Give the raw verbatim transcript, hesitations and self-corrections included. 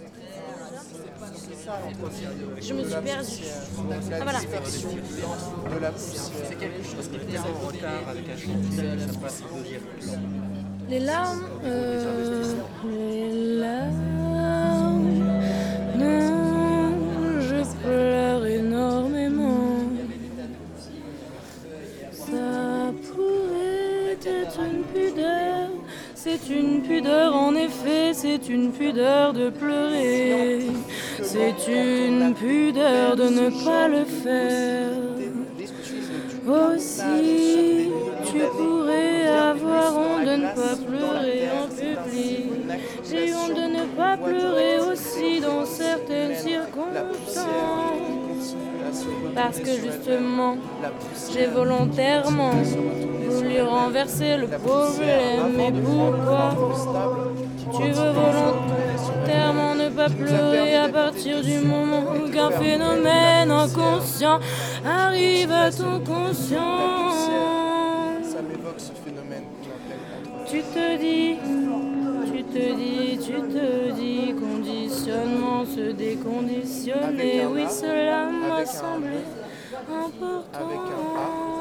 Je me suis perdue. Ah voilà. De la poussière. C'est quelque chose qui vient en retard avec un chantier, ça passe au deuxième plan. Les larmes, euh, les larmes, non, je pleure énormément. Ça pourrait être une pudeur, c'est une pudeur en effet, c'est une pudeur de pleurer. C'est une pudeur de ne pas le faire. Aussi, tu pourrais avoir honte de ne pas pleurer en public. J'ai honte de ne pas pleurer aussi dans certaines circonstances. Parce que justement, j'ai volontairement voulu renverser le problème. Mais pourquoi tu veux volontairement ne pas pleurer à partir du moment qu'un phénomène inconscient arrive à ton conscient? Ça m'évoque ce phénomène qu'on appelle. Tu te dis, tu te dis, tu te dis, conditionnement, se déconditionner. Oui, cela m'a semblé important.